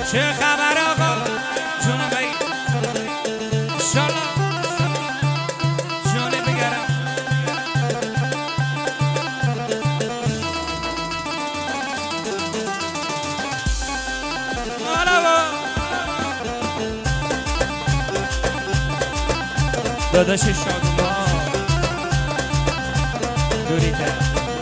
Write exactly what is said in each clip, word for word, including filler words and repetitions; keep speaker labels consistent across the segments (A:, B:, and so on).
A: چه خبر آقا جون بایی انشالله جون بگرم داداش شادوما دوریده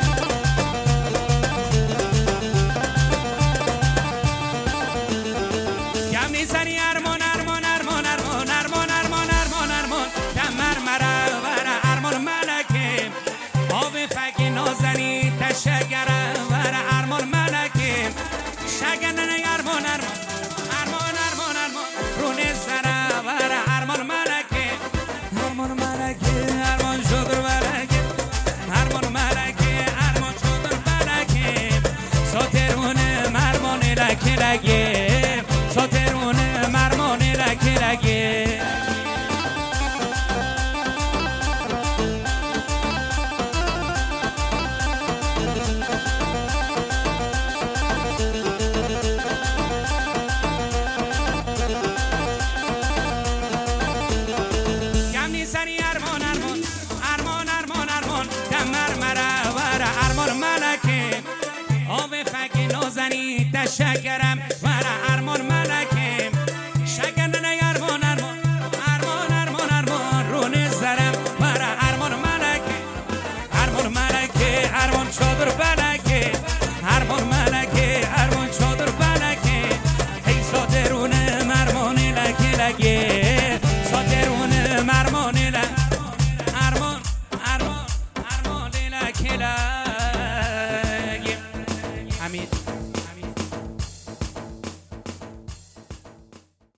A: گم نیزنی ارمان ارمان ارمان ارمان ارمان ارمان ارمان ارمان دم مرمره وره ارمان ملکه آب فک نازنی تشگره وره ارمان ملکه شگنن ارمان ارمان ارمان ارمان ارمان رونه سره وره ارمان ملکه ارمان ملکه ارمان شدر ملکه ارمان ملکه ارمان شدر ملکه ساترونه مرمان لکه لگه ساترونه مرمان لکه لگه گم نیزنی ارمان ارمان ارمان ارمان ارمان دم مرمره وره ارمان ملکه آب فک نازنی تشکرم